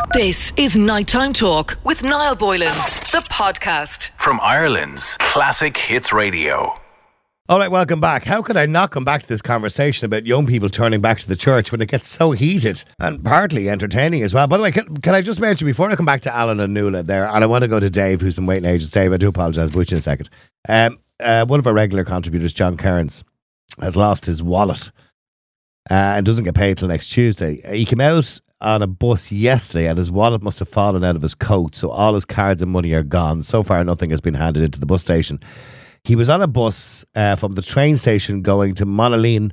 This is Nighttime Talk with Niall Boylan, the podcast. From Ireland's Classic Hits Radio. All right, welcome back. How could I not come back to this conversation about young people turning back to the church when it gets so heated and partly entertaining as well? By the way, can I just mention, before I come back to Alan and Nuala there, and I want to go to Dave, who's been waiting ages. Dave, I do apologise, but in a second. One of our regular contributors, John Kearns, has lost his wallet and doesn't get paid till next Tuesday. He came out on a bus yesterday and his wallet must have fallen out of his coat, so all his cards and money are gone. So far, nothing has been handed into the bus station. He was on a bus from the train station going to Monaleen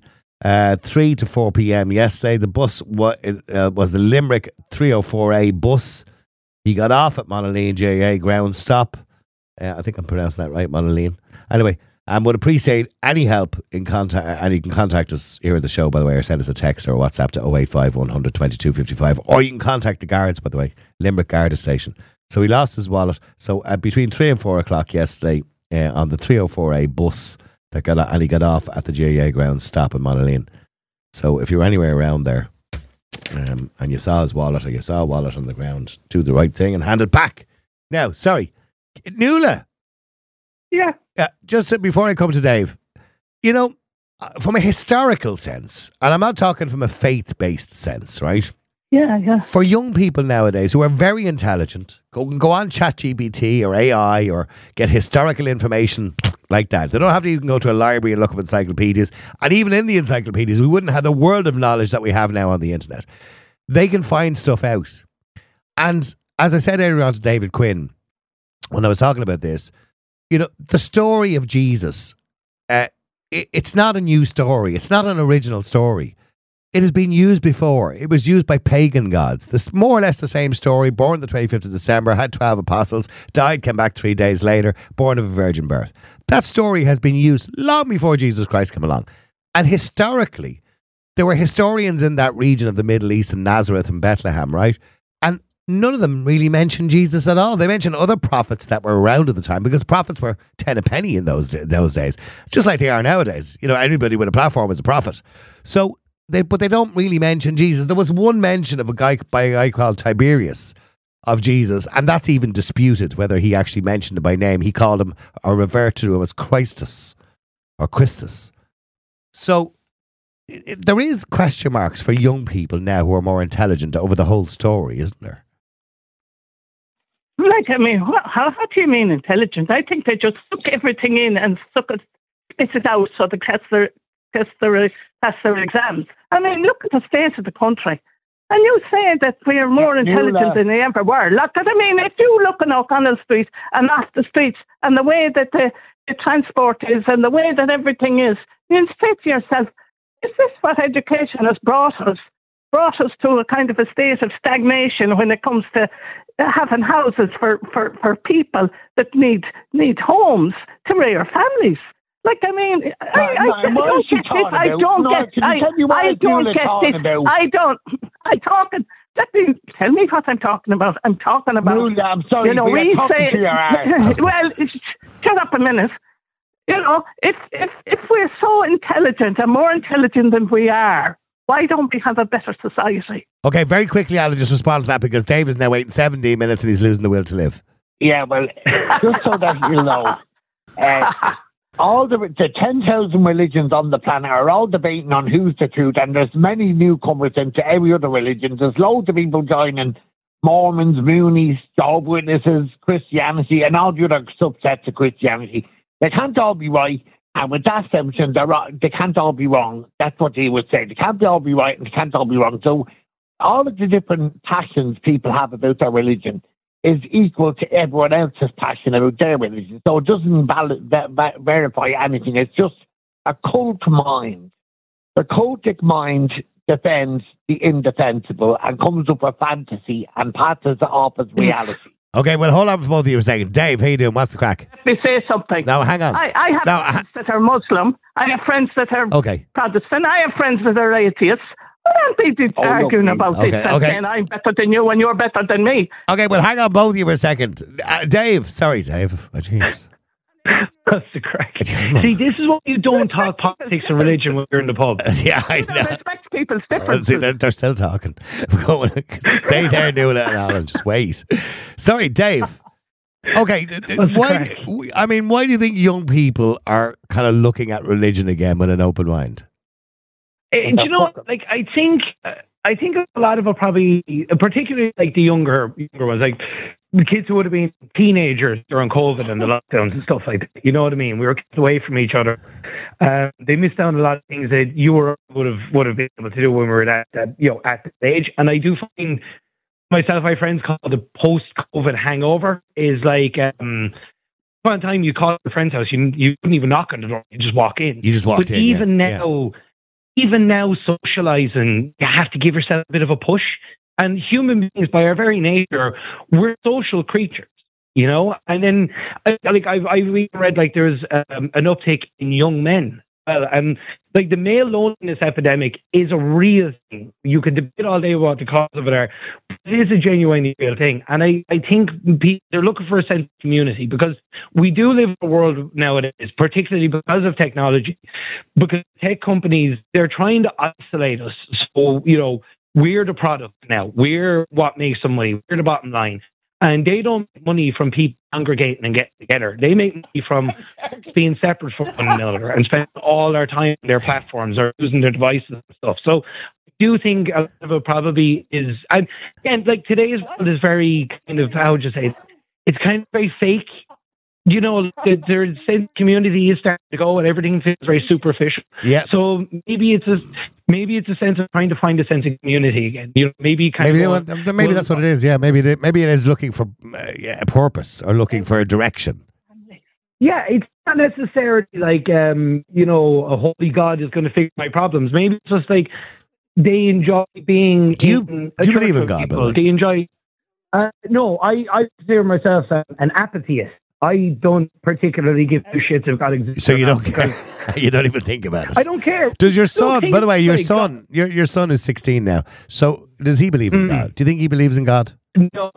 3 to 4 p.m. yesterday. The bus was the Limerick 304A bus. He got off at Monaleen GAA ground stop. I think I'm pronouncing that right, Monaleen. Anyway, would appreciate any help in contact, and you can contact us here at the show, by the way, or send us a text or a WhatsApp to 085 100 22 55, or you can contact the guards, by the way, Limerick Garda Station. So he lost his wallet. So between 3 and 4 o'clock yesterday, on the 304A bus and he got off at the GAA ground stop in Monaleen. So if you're anywhere around there and you saw his wallet, or you saw a wallet on the ground, do the right thing and hand it back. Now, sorry, Nuala. Yeah. Just before I come to Dave, you know, from a historical sense, and I'm not talking from a faith-based sense, right? Yeah. For young people nowadays who are very intelligent, go on ChatGPT or AI or get historical information like that. They don't have to even go to a library and look up encyclopedias. And even in the encyclopedias, we wouldn't have the world of knowledge that we have now on the internet. They can find stuff out. And as I said earlier on to David Quinn, when I was talking about this, you know, the story of Jesus, it's not a new story. It's not an original story. It has been used before. It was used by pagan gods. This more or less the same story. Born the 25th of December, had 12 apostles, died, came back 3 days later, born of a virgin birth. That story has been used long before Jesus Christ came along. And historically, there were historians in that region of the Middle East and Nazareth and Bethlehem, right? And none of them really mentioned Jesus at all. They mentioned other prophets that were around at the time, because prophets were 10 a penny in those days, just like they are nowadays. You know, anybody with a platform is a prophet. So, but they don't really mention Jesus. There was one mention of a guy called Tiberius of Jesus, and that's even disputed whether he actually mentioned him by name. He called him or referred to him as Christus or Christus. So there is question marks for young people now who are more intelligent over the whole story, isn't there? Like, I mean, how do you mean intelligent? I think they just suck everything in and spit it out so they pass their exams. I mean, look at the state of the country. And you say that we are more intelligent than they ever were. Look, I mean, if you look on O'Connell Street and off the streets and the way that the transport is and the way that everything is, you say to yourself, is this what education has brought us? Brought us to a kind of a state of stagnation when it comes to having houses for people that need homes to rear families. Like, I mean, I don't get this. I don't get this. Let me tell me what I'm talking about. I'm talking about. Nuala, I'm sorry, you know, we say. Well, shut up a minute. You know, if we're so intelligent and more intelligent than we are, why don't we have a better society? Okay, very quickly, Alan, just respond to that, because Dave is now waiting 17 minutes and he's losing the will to live. Yeah, well, just so that you know, all the 10,000 religions on the planet are all debating on who's the truth, and there's many newcomers into every other religion. There's loads of people joining: Mormons, Moonies, Jehovah's Witnesses, Christianity, and all the other subsets of Christianity. They can't all be right, and with that assumption, they can't all be wrong. That's what they would say. They can't all be right, and they can't all be wrong. So all of the different passions people have about their religion is equal to everyone else's passion about their religion. So it doesn't verify anything. It's just a cult mind. The cultic mind defends the indefensible and comes up with fantasy and passes it off as reality. Okay, well, hold on for both of you a second. Dave, how you doing? What's the crack? Let me say something. No, hang on. I have friends that are Muslim. I have friends that are Protestant. I have friends that are atheists. I don't be arguing about this and saying I'm better than you and you're better than me. Okay, well, hang on both of you for a second. Dave. Sorry, Dave. Oh, jeez. That's the crack. See, this is what you don't talk politics and religion when you're in the pub. Yeah, I know. Respect people's differences. See, they're still talking. Stay there doing it, Alan. Just wait. Sorry, Dave. Okay, why do you think young people are kind of looking at religion again with an open mind? Do you know, like, I think a lot of it probably, particularly like the younger ones, like the kids who would have been teenagers during COVID and the lockdowns and stuff like that. You know what I mean? We were kept away from each other. They missed out on a lot of things that you would have been able to do when we were at that age. And I do find myself, my friends call it the post-COVID hangover. Is like one time you call a friend's house, you couldn't even knock on the door, you just walk in. You just walked in. Even now, socializing, you have to give yourself a bit of a push. And human beings, by our very nature, we're social creatures, you know. And then, I've even read like there's an uptick in young men. And like the male loneliness epidemic is a real thing. You could debate all day about the cause of it, but it is a genuinely real thing. And I think they're looking for a sense of community, because we do live in a world nowadays, particularly because of technology, because tech companies, they're trying to isolate us. So, you know, we're the product now. We're what makes some money. We're the bottom line. And they don't make money from people congregating and getting together. They make money from being separate from one another and spend all their time on their platforms or using their devices and stuff. So I do think a lot of it probably is, and again, like today's world is very kind of, how would you say, it's kind of very fake. You know, their sense of community is starting to go and everything feels very superficial. Yeah. So maybe it's a sense of trying to find a sense of community again. You know, maybe that's what it is. Yeah, maybe it is looking for a purpose or looking for a direction. Yeah, it's not necessarily like you know, a holy God is going to fix my problems. Maybe it's just like they enjoy being. Do you believe in God? They enjoy. No, I consider myself an apatheist. I don't particularly give two shits if God exists. So you don't care? You don't even think about it? I don't care. Does your son, by the way, your son is 16 now, so does he believe in God? Do you think he believes in God? No,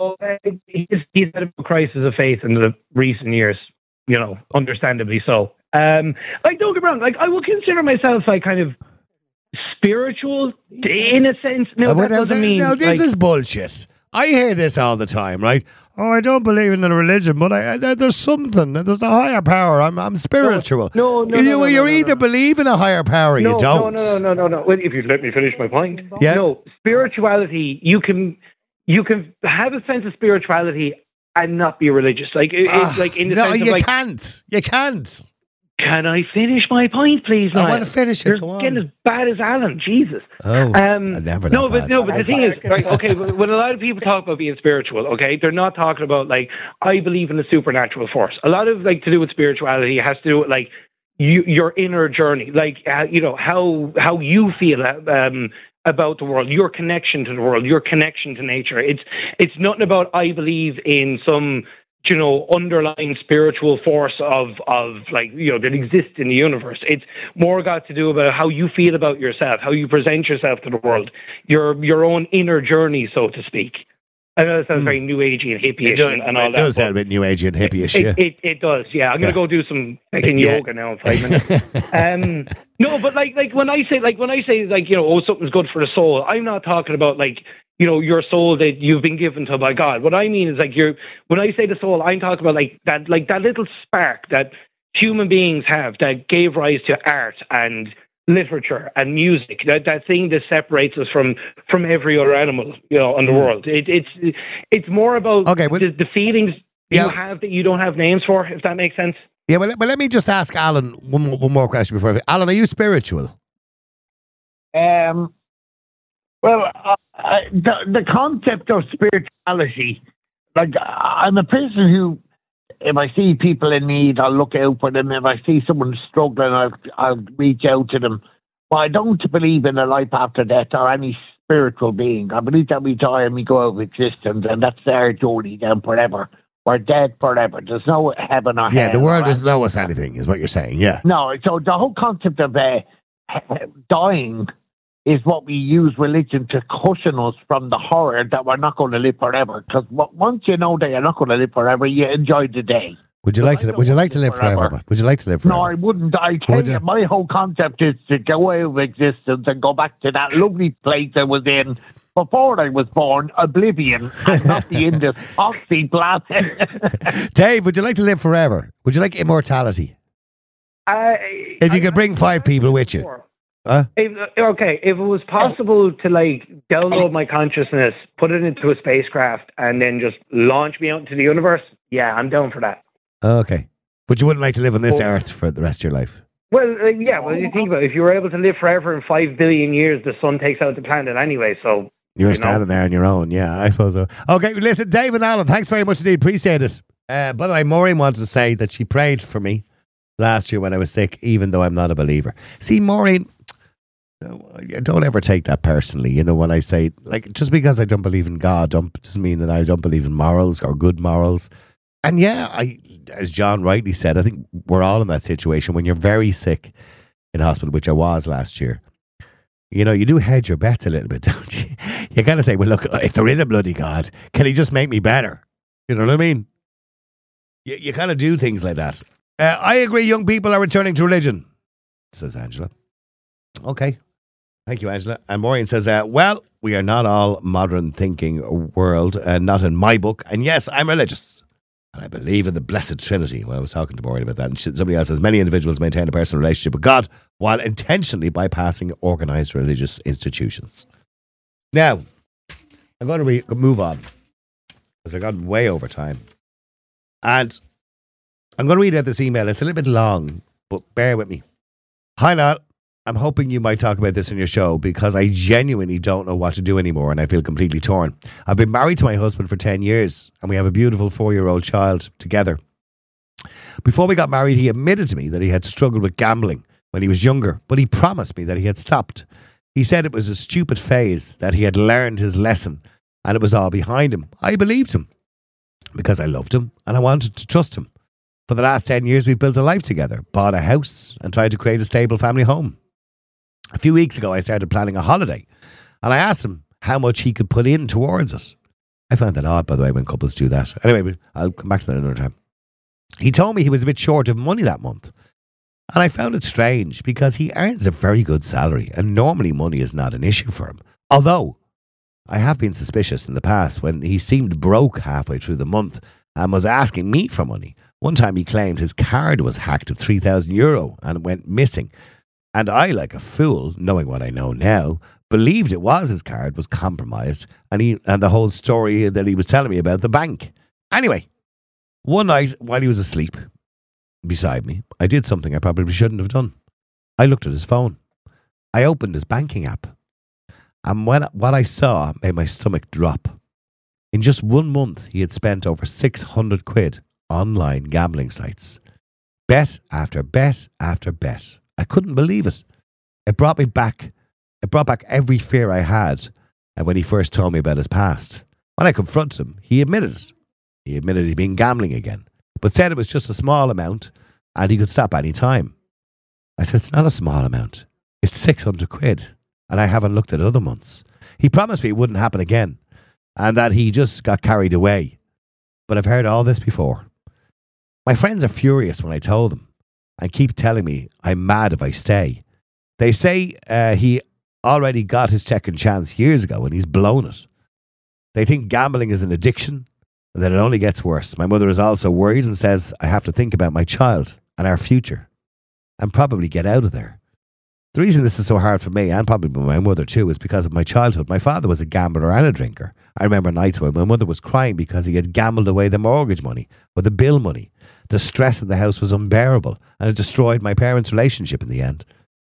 he's had a crisis of faith in the recent years, you know, understandably so. Like, don't get me wrong, like, I would consider myself like kind of spiritual in a sense. No, that doesn't mean... No, this is bullshit. I hear this all the time, right? Oh, I don't believe in a religion, but there's something. There's a higher power. I'm spiritual. No. You either believe in a higher power or you don't. No. Well, if you let me finish my point. Yeah. No, spirituality, you can have a sense of spirituality and not be religious. Like, it's like in the sense of like... You can't. Can I finish my point, please? I want to finish it. You're getting as bad as Alan. Jesus. Oh, never. But the thing is, right? Okay, when a lot of people talk about being spiritual, okay, they're not talking about like I believe in a supernatural force. A lot of like to do with spirituality has to do with like your inner journey, like you know how you feel about the world, your connection to the world, your connection to nature. It's nothing about I believe in some, you know, underlying spiritual force of like, you know, that exists in the universe. It's more got to do about how you feel about yourself, how you present yourself to the world, your own inner journey, so to speak. I know that sounds very new agey and hippie-ish and all that. It does sound a bit new agey and hippie-ish, yeah. It does, yeah. I'm going to go do some yoga now in 5 minutes. No, but like when I say you know, oh, something's good for the soul, I'm not talking about like, you know, your soul that you've been given to by God. What I mean is like when I say the soul, I'm talking about like that little spark that human beings have that gave rise to art and literature and music. That thing that separates us from every other animal, you know, in the world. It's more about the feelings you have that you don't have names for, if that makes sense. Yeah, but let me just ask Alan one more question before. Alan, are you spiritual? Well, the concept of spirituality, like I'm a person who, if I see people in need, I'll look out for them. If I see someone struggling, I'll reach out to them. But I don't believe in a life after death or any spiritual being. I believe that we die and we go out of existence, and that's our journey then forever. We're dead forever. There's no heaven or hell. Yeah, the world doesn't owe us anything, is what you're saying, yeah. No, so the whole concept of dying is what we use religion to cushion us from the horror that we're not going to live forever. Because once you know that you're not going to live forever, you enjoy the day. Would you like to live forever? Would you like to live forever? No, I wouldn't. I tell you, my whole concept is to go out of existence and go back to that lovely place I was in before I was born, oblivion, and not be in this toxic planet. Dave, would you like to live forever? Would you like immortality? If you could bring 5 people with you. Huh? If it was possible to like download my consciousness, put it into a spacecraft, and then just launch me out into the universe, yeah, I'm down for that. Okay. But you wouldn't like to live on this earth for the rest of your life? Well, you think about it. If you were able to live forever in 5 billion years, the sun takes out the planet anyway, so... You're standing there on your own, yeah, I suppose so. Okay, listen, Dave and Alan, thanks very much indeed. Appreciate it. By the way, Maureen wanted to say that she prayed for me last year when I was sick, even though I'm not a believer. See, Maureen, don't ever take that personally. You know, when I say, like, just because I don't believe in God doesn't mean that I don't believe in morals or good morals. And yeah, as John rightly said, I think we're all in that situation when you're very sick in hospital, which I was last year. You know, you do hedge your bets a little bit, don't you? You kind of say, well, look, if there is a bloody God, can he just make me better? You know what I mean? You kind of do things like that. I agree young people are returning to religion, says Angela. Okay. Thank you, Angela. And Maureen says, well, we are not all modern thinking world, not in my book. And yes, I'm religious. And I believe in the Blessed Trinity. Well, I was talking to Maureen about that. And somebody else says, many individuals maintain a personal relationship with God while intentionally bypassing organised religious institutions. Now, I'm going to move on because I got way over time. And I'm going to read out this email. It's a little bit long, but bear with me. Hi, Niall. I'm hoping you might talk about this in your show because I genuinely don't know what to do anymore and I feel completely torn. I've been married to my husband for 10 years and we have a beautiful 4-year-old child together. Before we got married, he admitted to me that he had struggled with gambling when he was younger, but he promised me that he had stopped. He said it was a stupid phase, that he had learned his lesson and it was all behind him. I believed him because I loved him and I wanted to trust him. For the last 10 years, we've built a life together, bought a house and tried to create a stable family home. A few weeks ago, I started planning a holiday and I asked him how much he could put in towards it. I found that odd, by the way, when couples do that. Anyway, I'll come back to that another time. He told me he was a bit short of money that month. And I found it strange because he earns a very good salary and normally money is not an issue for him. Although, I have been suspicious in the past when he seemed broke halfway through the month and was asking me for money. One time he claimed his card was hacked of €3,000 and went missing. And I, like a fool, knowing what I know now, believed it was his card was compromised and the whole story that he was telling me about the bank. Anyway, one night while he was asleep beside me, I did something I probably shouldn't have done. I looked at his phone. I opened his banking app. And what I saw made my stomach drop. In just 1 month, he had spent over 600 quid online gambling sites. Bet after bet after bet. I couldn't believe it. It brought back every fear I had when he first told me about his past. When I confronted him, he admitted it. He admitted he'd been gambling again, but said it was just a small amount and he could stop any time. I said, it's not a small amount. It's 600 quid and I haven't looked at other months. He promised me it wouldn't happen again and that he just got carried away. But I've heard all this before. My friends are furious when I told them and keep telling me I'm mad if I stay. They say he already got his second chance years ago and he's blown it. They think gambling is an addiction and that it only gets worse. My mother is also worried and says I have to think about my child and our future and probably get out of there. The reason this is so hard for me and probably my mother too is because of my childhood. My father was a gambler and a drinker. I remember nights when my mother was crying because he had gambled away the mortgage money or the bill money. The stress in the house was unbearable and it destroyed my parents' relationship in the end.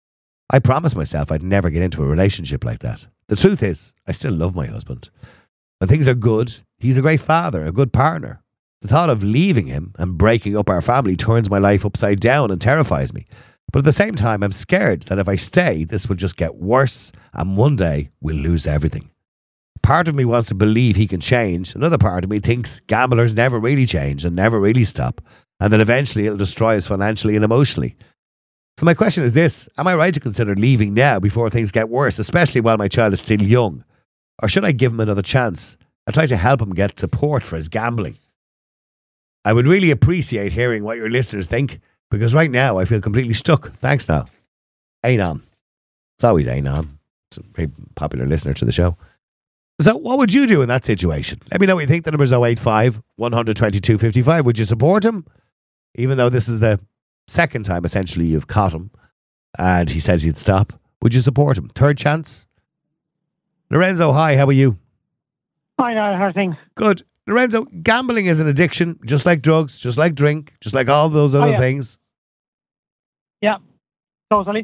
I promised myself I'd never get into a relationship like that. The truth is, I still love my husband. When things are good, he's a great father, a good partner. The thought of leaving him and breaking up our family turns my life upside down and terrifies me. But at the same time, I'm scared that if I stay, this will just get worse and one day we'll lose everything. Part of me wants to believe he can change. Another part of me thinks gamblers never really change and never really stop. And that eventually it'll destroy us financially and emotionally. So my question is this. Am I right to consider leaving now before things get worse, especially while my child is still young? Or should I give him another chance and try to help him get support for his gambling? I would really appreciate hearing what your listeners think, because right now I feel completely stuck. Thanks, Niall. Anon. It's always Anon. It's a very popular listener to the show. So what would you do in that situation? Let me know what you think. The number is 085 122 55. Would you support him? Even though this is the second time, essentially, you've caught him and he says he'd stop. Would you support him? Third chance? Lorenzo, hi, how are you? Hi, how are things? Good. Lorenzo, gambling is an addiction, just like drugs, just like drink, just like all those other things. Yeah, totally.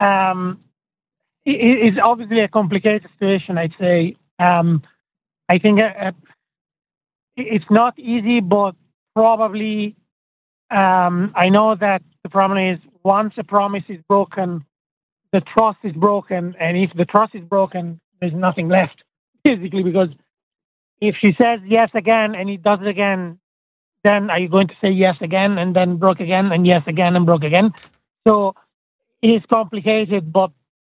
It's obviously a complicated situation, I'd say. I think it's not easy, but probably I know that the problem is once a promise is broken, the trust is broken, and if the trust is broken, there's nothing left, basically, because if she says yes again and he does it again, then are you going to say yes again and then broke again and yes again and broke again? So it is complicated, but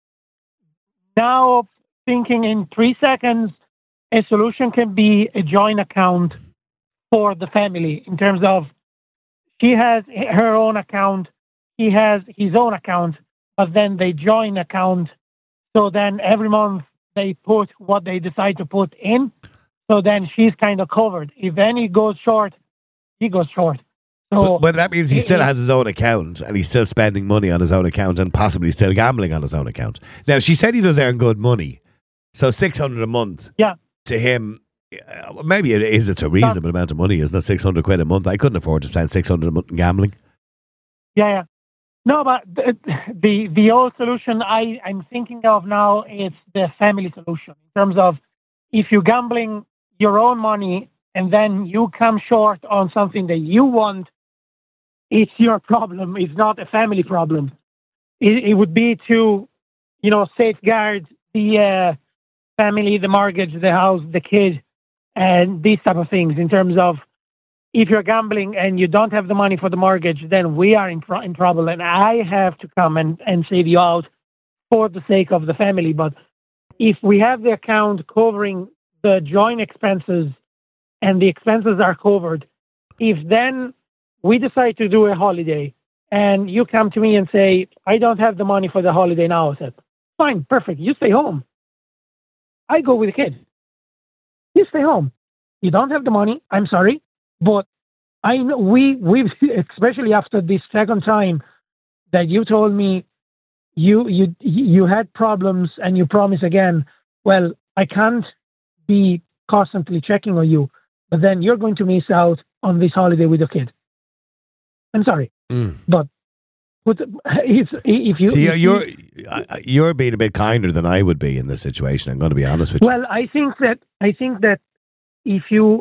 now thinking in 3 seconds, a solution can be a joint account for the family in terms of she has her own account, he has his own account, but then they join account. So then every month they put what they decide to put in. So then she's kind of covered. If any goes short, he goes short. So but that means he still has his own account and he's still spending money on his own account and possibly still gambling on his own account. Now, she said he does earn good money. So $600 a month to him, maybe it's a reasonable amount of money, isn't it? 600 quid a month. I couldn't afford to spend 600 a month in gambling. Yeah. No, but the old solution I'm thinking of now is the family solution in terms of if you're gambling your own money and then you come short on something that you want, it's your problem. It's not a family problem. It would be to, safeguard the family, the mortgage, the house, the kid, and these type of things in terms of if you're gambling and you don't have the money for the mortgage, then we are in trouble and I have to come and save you out for the sake of the family. But if we have the account covering the joint expenses and the expenses are covered, if then we decide to do a holiday and you come to me and say, I don't have the money for the holiday now, I said, fine, perfect, you stay home. I go with the kid. You stay home. You don't have the money, I'm sorry, but I know we've especially after this second time that you told me you had problems and you promise again, well, I can't be constantly checking on you, but then you're going to miss out on this holiday with your kid. I'm sorry, but if you see, you're being a bit kinder than I would be in this situation. I'm going to be honest with you. Well, I think that if you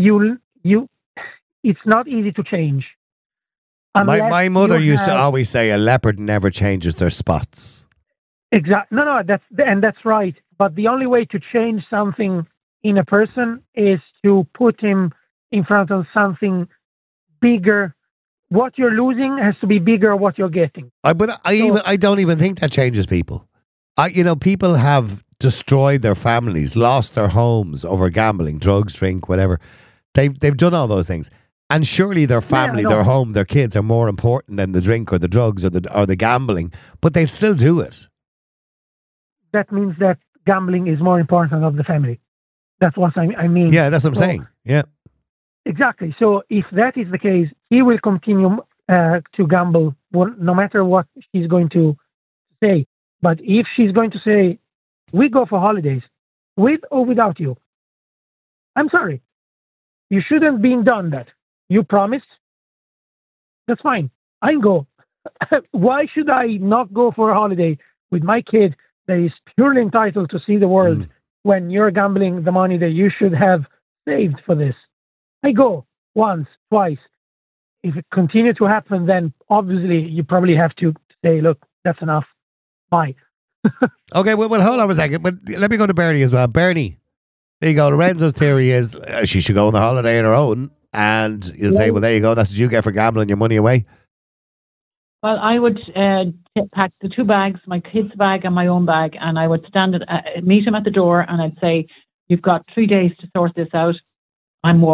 it's not easy to change. My mother used to always say a leopard never changes their spots. Exactly. No, that's right. But the only way to change something in a person is to put him in front of something bigger. What you're losing has to be bigger than what you're getting. I don't even think that changes people. People have destroyed their families, lost their homes over gambling, drugs, drink, whatever. They've done all those things. And surely their family, their home, their kids are more important than the drink or the drugs or the gambling, but they still do it. That means that gambling is more important than the family. That's what I mean. Yeah, that's what I'm saying. Yeah. Exactly. So if that is the case, he will continue to gamble no matter what she's going to say. But if she's going to say, we go for holidays, with or without you, I'm sorry. You shouldn't have done that. You promised. That's fine. I go. Why should I not go for a holiday with my kid that is purely entitled to see the world when you're gambling the money that you should have saved for this? I go once, twice. If it continues to happen, then obviously you probably have to say, look, that's enough. Bye. Okay, well, hold on a second. But let me go to Bernie as well. Bernie, there you go. Lorenzo's theory is she should go on the holiday on her own. And you'll say, well, there you go. That's what you get for gambling your money away. Well, I would pack the two bags, my kid's bag and my own bag, and I would meet him at the door and I'd say, you've got 3 days to sort this out. I'm walking.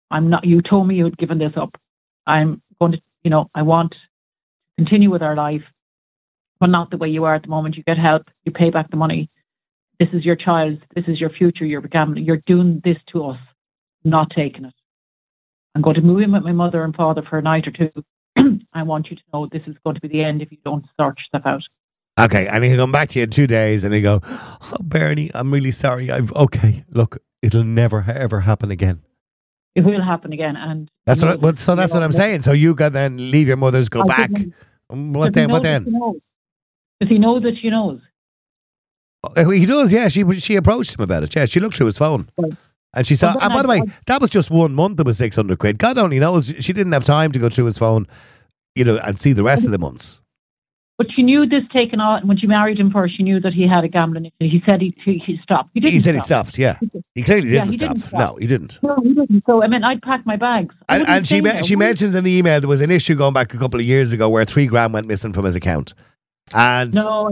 I'm not. You told me you had given this up. I'm going to, I want to continue with our life, but not the way you are at the moment. You get help. You pay back the money. This is your child. This is your future. You're gambling. You're doing this to us, not taking it. I'm going to move in with my mother and father for a night or two. I want you to know this is going to be the end if you don't sort stuff out. Okay, and he'll come back to you in 2 days and he'll go, oh, Bernie, I'm really sorry. Okay, look, it'll never, ever happen again. It will happen again. And that's that's what I'm saying. So you can then leave your mother's, go back. What then? Does he know that she knows? He does, yeah. She approached him about it. Yeah, she looked through his phone. Right. And she saw, and by the way, that was just 1 month. It was 600 quid. God only knows she didn't have time to go through his phone, and see the rest of the months. But she knew this taken on when she married him first. She knew that he had a gambling issue. He said he stopped. He didn't. He said he stopped. Yeah, he clearly didn't stop. No, he didn't. No, he didn't. So I'd pack my bags. And she mentions in the email there was an issue going back a couple of years ago where $3,000 went missing from his account. And no,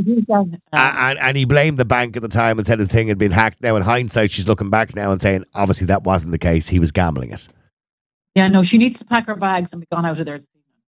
and he blamed the bank at the time and said his thing had been hacked. Now in hindsight, she's looking back now and saying obviously that wasn't the case. He was gambling it. Yeah, no, she needs to pack her bags and be gone out of there.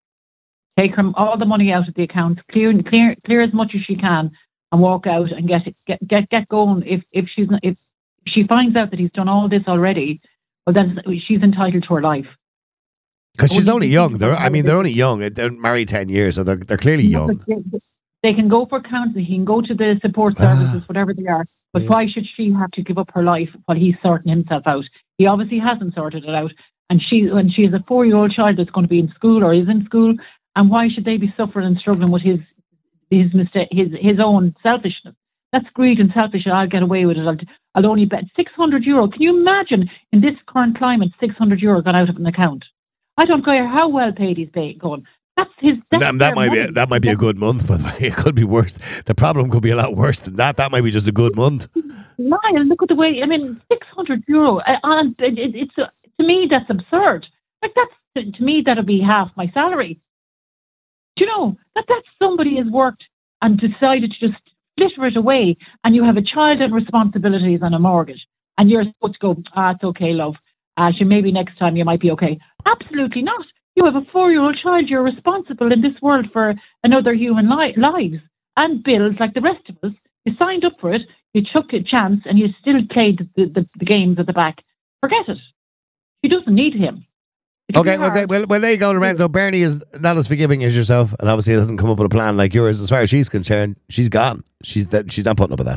Take her all the money out of the account, clear as much as she can, and walk out and get going. If she finds out that he's done all this already, well then she's entitled to her life. Because she's only young. They're only young. They're married 10 years, so they're clearly young. They can go for counselling. He can go to the support services, whatever they are. But why should she have to give up her life while he's sorting himself out? He obviously hasn't sorted it out. And she has a 4-year-old child that's going to be in school or is in school. And why should they be suffering and struggling with his mistake, his own selfishness? That's greed and selfish. I'll get away with it. I'll only bet €600. Can you imagine in this current climate, €600 gone out of an account? I don't care how well paid he's going. That's his. That might be a good month, by the way. It could be worse. The problem could be a lot worse than that. That might be just a good month. Niall, look at the way. €600. And it's to me that's absurd. Like to me that'll be half my salary. Do you know that's somebody has worked and decided to just flitter it away, and you have a child and responsibilities and a mortgage, and you're supposed to go, it's okay, love. Maybe next time you might be okay. Absolutely not. You have a 4-year-old child. You're responsible in this world for another human lives and bills like the rest of us. You signed up for it. You took a chance, and you still played the games at the back. Forget it. She doesn't need him. Okay. Well, there you go, Lorenzo. Bernie is not as forgiving as yourself, and obviously doesn't come up with a plan like yours. As far as she's concerned, she's gone. She's not putting up with that.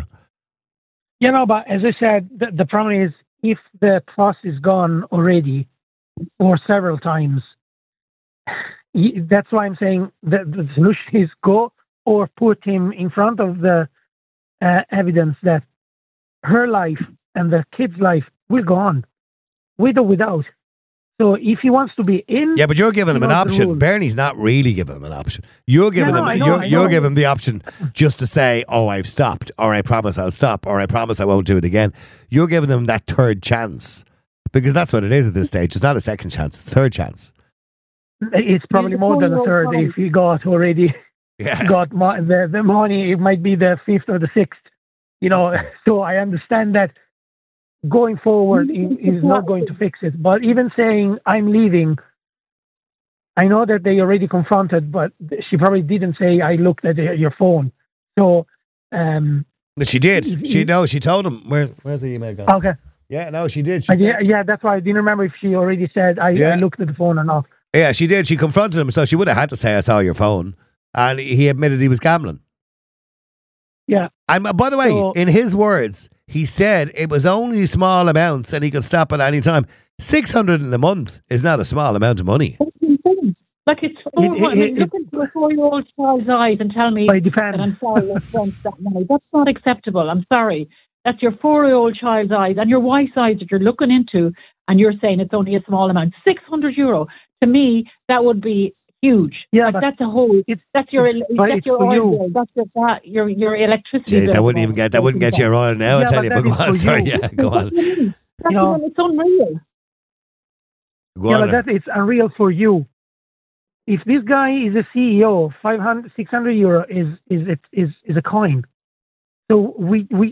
But as I said, the problem is if the trust is gone already or several times, that's why I'm saying the solution is go or put him in front of the evidence that her life and the kid's life will go on, with or without. So if he wants to be in... Yeah, but you're giving him an option. Bernie's not really giving him an option. You're giving you're giving him the option just to say, oh, I've stopped, or I promise I'll stop, or I promise I won't do it again. You're giving him that third chance. Because that's what it is at this stage. It's not a second chance, it's a third chance. It's probably more than a third if he got already got the money. It might be the 5th or the 6th. So I understand that going forward is not going to fix it. But even saying, I'm leaving, I know that they already confronted, but she probably didn't say, I looked at your phone. So... But she did. She told him. Where's the email gone? Okay. Yeah, no, she did. Yeah, that's why I didn't remember if she already said, I looked at the phone or not. Yeah, she did. She confronted him, so she would have had to say, I saw your phone. And he admitted he was gambling. Yeah. And by the way, in his words, he said it was only small amounts and he could stop at any time. 600 in a month is not a small amount of money. Like look into a 4-year-old child's eyes and tell me that I'm sorry, I spent that money. That's not acceptable. I'm sorry. That's your 4-year-old child's eyes and your wife's eyes that you're looking into, and you're saying it's only a small amount. €600. To me, that would be huge. Yeah, that's a whole. That's your oil bill. That's your electricity bill. That wouldn't get your oil now. I tell you. But go on. Sorry. Yeah, go on. It's unreal. But it's unreal for you. If this guy is a CEO, €600 is a coin. So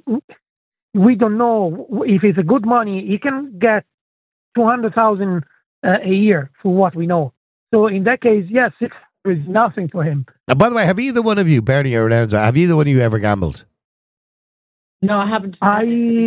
we don't know if it's a good money. He can get 200,000 a year, for what we know. So in that case, yes, 600 is nothing for him. And by the way, have either one of you, Bernie or Lorenzo, have either one of you ever gambled? No, I haven't. I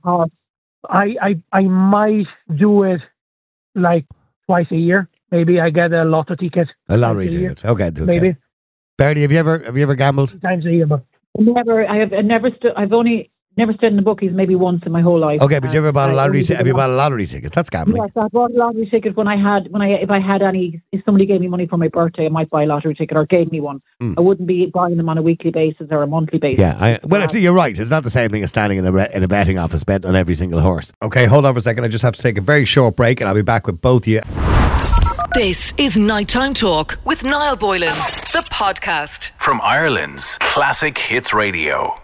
might do it like twice a year. Maybe I get a lotto ticket. A lottery ticket. Okay. Maybe. Bernie, have you ever gambled? 2 times a year, but I've only never stood in the bookies maybe once in my whole life. Okay, but you ever bought a lottery ticket? Have you bought a lottery ticket? That's gambling. Yes, I bought a lottery ticket if somebody gave me money for my birthday, I might buy a lottery ticket or gave me one. I wouldn't be buying them on a weekly basis or a monthly basis. Yeah, you're right. It's not the same thing as standing in a betting office betting on every single horse. Okay, hold on for a second. I just have to take a very short break and I'll be back with both of you. This is Nighttime Talk with Niall Boylan, the podcast. From Ireland's Classic Hits Radio.